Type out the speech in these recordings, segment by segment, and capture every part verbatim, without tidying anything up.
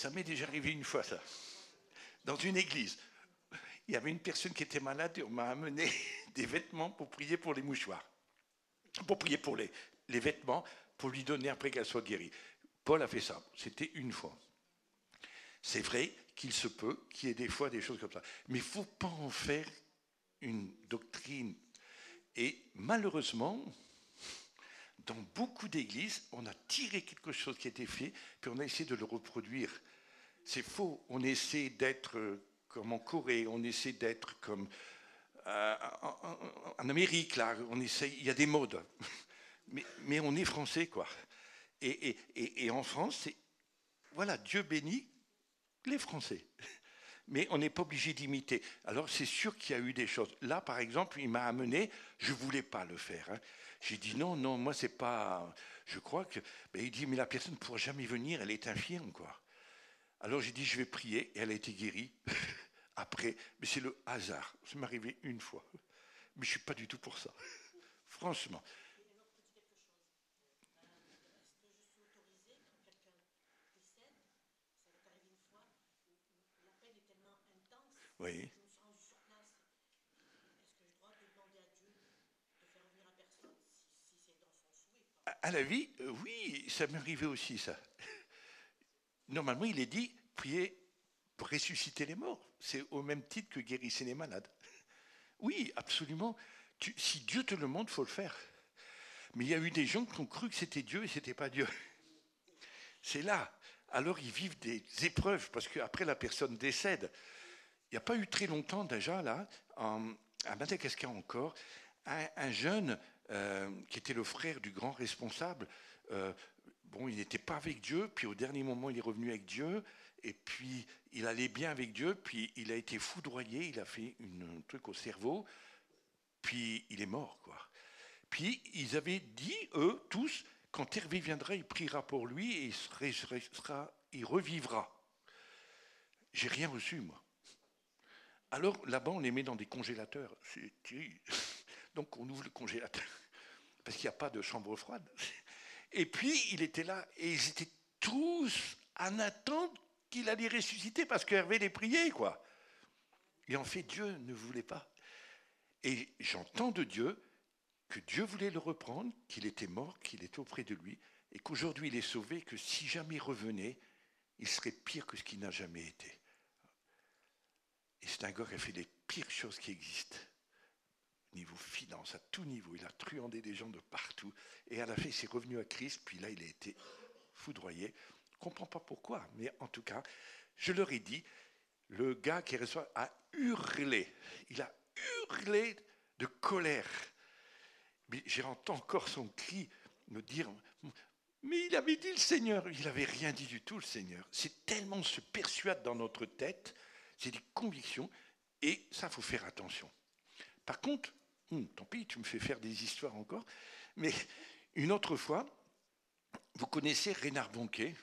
Ça m'est déjà arrivé une fois, ça. Dans une église. Il y avait une personne qui était malade et on m'a amené des vêtements pour prier pour les mouchoirs. Pour prier pour les, les vêtements, pour lui donner après qu'elle soit guérie. Paul a fait ça. C'était une fois. C'est vrai qu'il se peut qu'il y ait des fois des choses comme ça. Mais il ne faut pas en faire une doctrine. Et malheureusement, dans beaucoup d'églises, on a tiré quelque chose qui a été fait, puis on a essayé de le reproduire. C'est faux. On essaie d'être comme en Corée, on essaie d'être comme euh, en, en Amérique, là. On essaie, il y a des modes. Mais, mais on est français, quoi. Et, et, et, et en France, c'est, voilà, Dieu bénit les Français. Mais on n'est pas obligé d'imiter. Alors, c'est sûr qu'il y a eu des choses. Là, par exemple, il m'a amené, je ne voulais pas le faire. Hein. J'ai dit non, non, moi, c'est pas. Je crois que. Ben, il dit, mais la personne ne pourra jamais venir, elle est infirme, quoi. Alors, j'ai dit, je vais prier, et elle a été guérie. Après, mais c'est le hasard. Ça m'est arrivé une fois. Mais je ne suis pas du tout pour ça. Franchement. Oui. À la vie, euh, oui, ça m'est arrivé aussi, ça. Normalement, il est dit, priez pour ressusciter les morts. C'est au même titre que guérissez les malades. Oui, absolument. Tu, si Dieu te le montre, il faut le faire. Mais il y a eu des gens qui ont cru que c'était Dieu et ce n'était pas Dieu. C'est là. Alors ils vivent des épreuves, parce qu'après la personne décède. Il n'y a pas eu très longtemps déjà, là, en, à Madagascar encore, un, un jeune euh, qui était le frère du grand responsable, euh, bon, il n'était pas avec Dieu, puis au dernier moment, il est revenu avec Dieu, et puis il allait bien avec Dieu, puis il a été foudroyé, il a fait une, un truc au cerveau, puis il est mort, quoi. Puis ils avaient dit, eux, tous, quand Hervé viendra, il priera pour lui et il, sera, sera, il revivra. J'ai rien reçu, moi. Alors là-bas, on les met dans des congélateurs. C'est terrible. Donc on ouvre le congélateur, parce qu'il n'y a pas de chambre froide. Et puis il était là, et ils étaient tous en attente qu'il allait ressusciter, parce qu'Hervé les priait, quoi. Et en fait, Dieu ne voulait pas. Et j'entends de Dieu que Dieu voulait le reprendre, qu'il était mort, qu'il était auprès de lui, et qu'aujourd'hui il est sauvé, que si jamais il revenait, il serait pire que ce qu'il n'a jamais été. Et c'est un gars qui a fait les pires choses qui existent. Niveau finance, à tout niveau, il a truandé des gens de partout. Et à la fin, il s'est revenu à Christ, puis là, il a été foudroyé. Je ne comprends pas pourquoi, mais en tout cas, je leur ai dit, le gars qui reçoit a hurlé. Il a hurlé de colère. Mais j'entends encore son cri me dire, mais il avait dit le Seigneur. Il n'avait rien dit du tout, le Seigneur. C'est tellement on se persuade dans notre tête, c'est des convictions, et ça, il faut faire attention. Par contre, hum, tant pis, tu me fais faire des histoires encore, mais une autre fois, vous connaissez Reinhard Bonnke,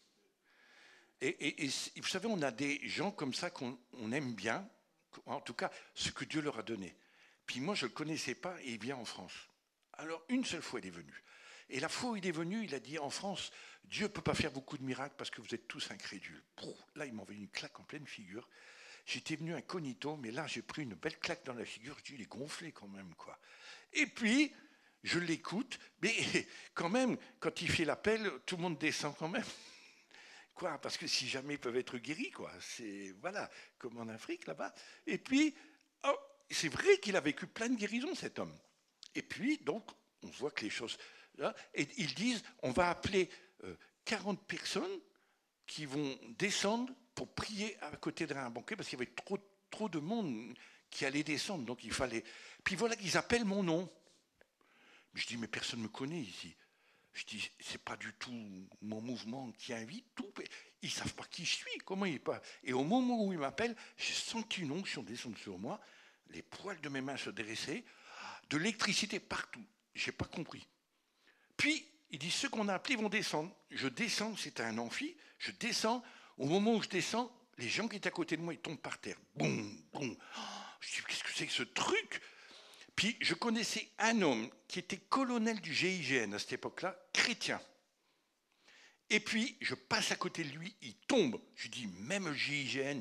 et, et, et vous savez, on a des gens comme ça qu'on on aime bien, en tout cas, ce que Dieu leur a donné. Puis moi, je ne le connaissais pas, et il vient en France. Alors, une seule fois, il est venu. Et la fois où il est venu, il a dit, en France, Dieu ne peut pas faire beaucoup de miracles parce que vous êtes tous incrédules. Là, il m'a envoyé une claque en pleine figure. J'étais venu incognito, mais là, j'ai pris une belle claque dans la figure. Je dis, il est gonflé quand même, quoi. Et puis, je l'écoute, mais quand même, quand il fait l'appel, tout le monde descend quand même. Quoi, parce que si jamais ils peuvent être guéris, quoi. C'est, voilà, comme en Afrique, là-bas. Et puis, oh, c'est vrai qu'il a vécu plein de guérisons, cet homme. Et puis, donc, on voit que les choses... Là, et ils disent, on va appeler euh, quarante personnes qui vont descendre pour prier à côté d'un banquet, parce qu'il y avait trop, trop de monde qui allait descendre, donc il fallait... Puis voilà qu'ils appellent mon nom. Je dis, mais personne ne me connaît ici. Je dis, c'est pas du tout mon mouvement qui invite, tout. Ils ne savent pas qui je suis, comment ils pas. Et au moment où ils m'appellent, j'ai senti une onction descendre sur moi, les poils de mes mains se dressaient, de l'électricité partout. Je n'ai pas compris. Puis, il dit, ceux qu'on a appelés vont descendre. Je descends, c'était un amphi, je descends. Au moment où je descends, les gens qui étaient à côté de moi, ils tombent par terre. Boum, boum. Oh, je dis, qu'est-ce que c'est que ce truc ? Puis, je connaissais un homme qui était colonel du G I G N à cette époque-là, chrétien. Et puis, je passe à côté de lui, il tombe. Je dis, même G I G N,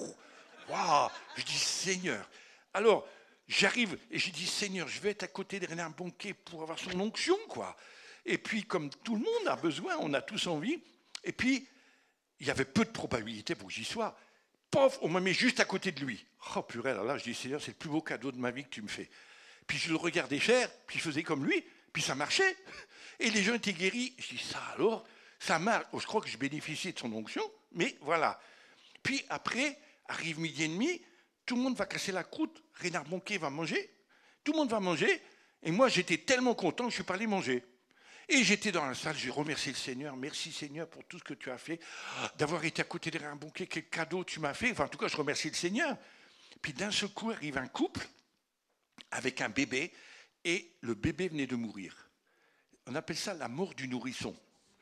waouh, je dis, Seigneur. Alors, j'arrive et je dis, Seigneur, je vais être à côté de Reinhard Bonnke pour avoir son onction, quoi. Et puis, comme tout le monde a besoin, on a tous envie. Et puis, il y avait peu de probabilité pour que j'y sois. Pof, on me met juste à côté de lui. Oh purée, alors là, je dis, Seigneur, c'est le plus beau cadeau de ma vie que tu me fais. Puis je le regardais faire, puis je faisais comme lui, puis ça marchait. Et les gens étaient guéris. Je dis, ça alors, ça marche. Oh, je crois que je bénéficiais de son onction, mais voilà. Puis après, arrive midi et demi, tout le monde va casser la croûte, Reinhard Bonnke va manger, tout le monde va manger, et moi j'étais tellement content que je suis pas allé manger. Et j'étais dans la salle, j'ai remercié le Seigneur, merci Seigneur pour tout ce que tu as fait, d'avoir été à côté de Reinhard Bonnke, quel cadeau tu m'as fait, enfin en tout cas je remercie le Seigneur. Puis d'un seul coup arrive un couple avec un bébé, et le bébé venait de mourir. On appelle ça la mort du nourrisson.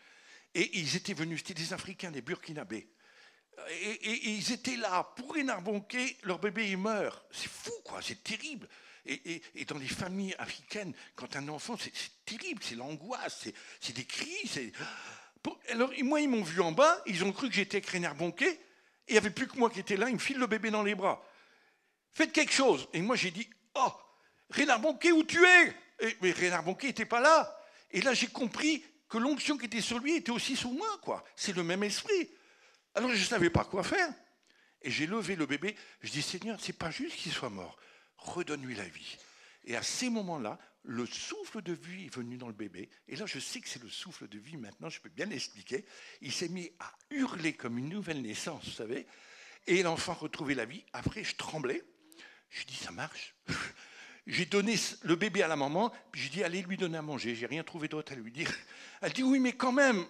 Et ils étaient venus, c'était des Africains, des Burkinabés. Et, et, et ils étaient là, pour Reinhard Bonnke, leur bébé il meurt. C'est fou, quoi, c'est terrible. Et, et, et dans les familles africaines, quand un enfant, c'est, c'est terrible, c'est l'angoisse, c'est, c'est des cris. C'est... Alors, moi, ils m'ont vu en bas, ils ont cru que j'étais avec Reinhard Bonnke, et il n'y avait plus que moi qui étais là, ils me filent le bébé dans les bras. Faites quelque chose. Et moi, j'ai dit, oh, Reinhard Bonnke, où tu es? et, Mais Reinhard Bonnke n'était pas là. Et là, j'ai compris que l'onction qui était sur lui était aussi sur moi, quoi. C'est le même esprit. Alors, je ne savais pas quoi faire. Et j'ai levé le bébé. Je dis, Seigneur, c'est pas juste qu'il soit mort. Redonne-lui la vie. Et à ces moments-là, le souffle de vie est venu dans le bébé. Et là, je sais que c'est le souffle de vie maintenant, je peux bien l'expliquer. Il s'est mis à hurler comme une nouvelle naissance, vous savez. Et l'enfant retrouvait la vie. Après, je tremblais. Je dis, ça marche. J'ai donné le bébé à la maman, puis je dis, allez lui donner à manger. J'ai rien trouvé d'autre à lui dire. Elle dit, oui, mais quand même,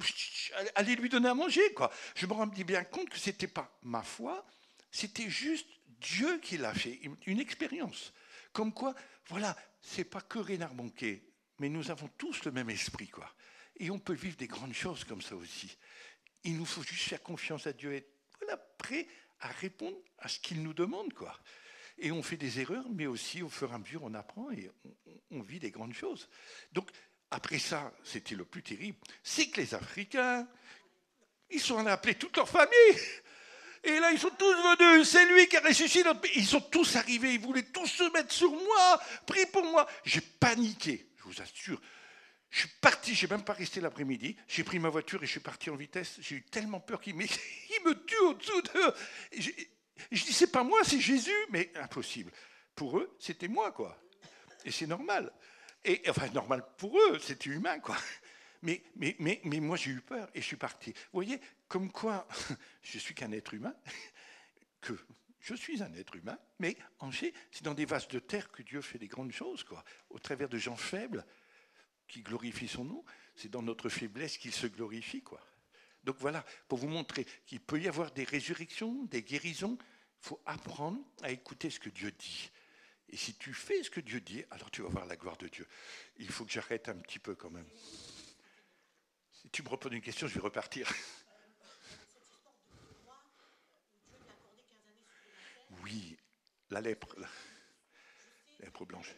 allez lui donner à manger, quoi. Je me rendis bien compte que ce n'était pas ma foi, c'était juste Dieu qui l'a fait, une expérience. Comme quoi, voilà, c'est pas que Reinhard Bonnke, mais nous avons tous le même esprit, quoi. Et on peut vivre des grandes choses comme ça aussi. Il nous faut juste faire confiance à Dieu et être voilà, prêt à répondre à ce qu'il nous demande, quoi. Et on fait des erreurs, mais aussi au fur et à mesure on apprend et on, on vit des grandes choses. Donc après ça, c'était le plus terrible, c'est que les Africains, ils sont allés appeler toute leur famille. Et là, ils sont tous venus. C'est lui qui a ressuscité notre pays. Ils sont tous arrivés. Ils voulaient tous se mettre sur moi. Prie pour moi. J'ai paniqué, je vous assure. Je suis parti, je n'ai même pas resté l'après-midi. J'ai pris ma voiture et je suis parti en vitesse. J'ai eu tellement peur qu'il me, il me tue au-dessous d'eux. Je, je dis, c'est pas moi, c'est Jésus. Mais impossible. Pour eux, c'était moi, quoi. Et c'est normal. Et, enfin, normal pour eux, c'était humain, quoi. Mais, mais, mais, mais moi, j'ai eu peur et je suis parti. Vous voyez, comme quoi, je suis qu'un être humain, que je suis un être humain, mais en fait, c'est dans des vases de terre que Dieu fait des grandes choses, quoi. Au travers de gens faibles qui glorifient son nom, c'est dans notre faiblesse qu'il se glorifie, quoi. Donc voilà, pour vous montrer qu'il peut y avoir des résurrections, des guérisons, il faut apprendre à écouter ce que Dieu dit. Et si tu fais ce que Dieu dit, alors tu vas voir la gloire de Dieu. Il faut que j'arrête un petit peu quand même. Si tu me reposes une question, je vais repartir. Oui, la lèpre, la lèpre blanche.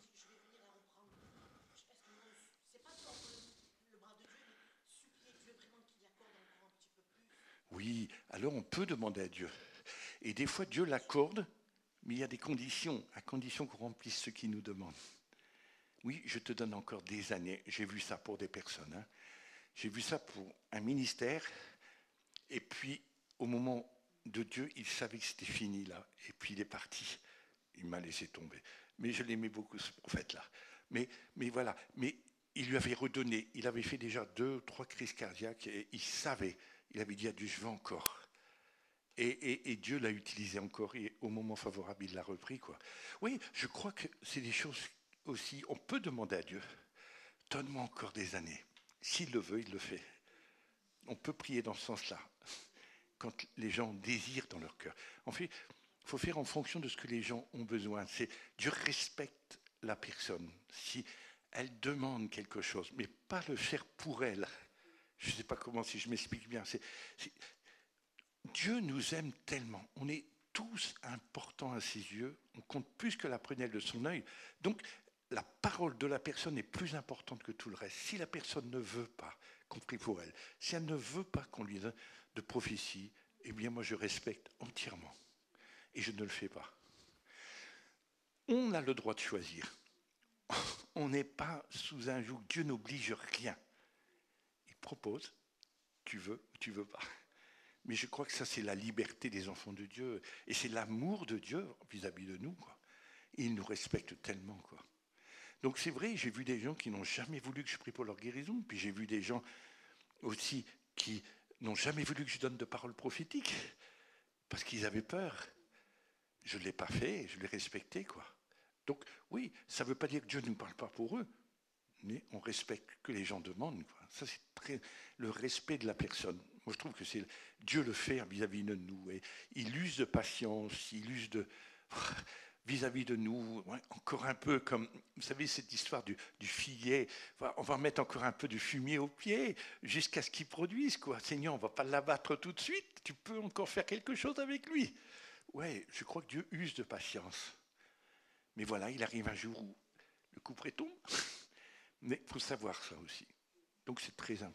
Oui, alors on peut demander à Dieu. Et des fois, Dieu l'accorde, mais il y a des conditions, à condition qu'on remplisse ce qu'il nous demande. Oui, je te donne encore des années. J'ai vu ça pour des personnes. Hein. J'ai vu ça pour un ministère. Et puis, au moment de Dieu, il savait que c'était fini là. Et puis, il est parti. Il m'a laissé tomber. Mais je l'aimais beaucoup, ce prophète-là. Mais, mais voilà. Mais il lui avait redonné. Il avait fait déjà deux, trois crises cardiaques. Et il savait. Il avait dit à Dieu, je veux encore. Et, et, et Dieu l'a utilisé encore. Et au moment favorable, il l'a repris, quoi. Oui, je crois que c'est des choses aussi. On peut demander à Dieu, donne-moi encore des années. S'il le veut, il le fait. On peut prier dans ce sens-là. Quand les gens désirent dans leur cœur. En fait, il faut faire en fonction de ce que les gens ont besoin. C'est, Dieu respecte la personne. Si elle demande quelque chose, mais pas le faire pour elle. Je ne sais pas comment, si je m'explique bien. C'est, c'est, Dieu nous aime tellement. On est tous importants à ses yeux. On compte plus que la prunelle de son œil. Donc, la parole de la personne est plus importante que tout le reste. Si la personne ne veut pas, qu'on prie pour elle. Si elle ne veut pas qu'on lui donne de prophétie, eh bien moi je respecte entièrement. Et je ne le fais pas. On a le droit de choisir. On n'est pas sous un joug. Dieu n'oblige rien. Il propose, tu veux ou tu veux pas. Mais je crois que ça, c'est la liberté des enfants de Dieu. Et c'est l'amour de Dieu vis-à-vis de nous, quoi. Il nous respecte tellement, quoi. Donc c'est vrai, j'ai vu des gens qui n'ont jamais voulu que je prie pour leur guérison. Puis j'ai vu des gens aussi qui n'ont jamais voulu que je donne de paroles prophétiques. Parce qu'ils avaient peur. Je ne l'ai pas fait, je l'ai respecté, quoi. Donc oui, ça ne veut pas dire que Dieu ne parle pas pour eux. Mais on respecte que les gens demandent, quoi. Ça, c'est très, le respect de la personne. Moi, je trouve que c'est Dieu le fait vis-à-vis de nous. Et il use de patience, il use de vis-à-vis de nous, ouais, encore un peu comme, vous savez, cette histoire du, du figuier. On va mettre encore un peu de fumier au pied jusqu'à ce qu'il produise, quoi. Seigneur, on ne va pas l'abattre tout de suite. Tu peux encore faire quelque chose avec lui. Ouais, je crois que Dieu use de patience. Mais voilà, il arrive un jour où le couperet tombe. Mais il faut savoir ça aussi. Donc c'est très important.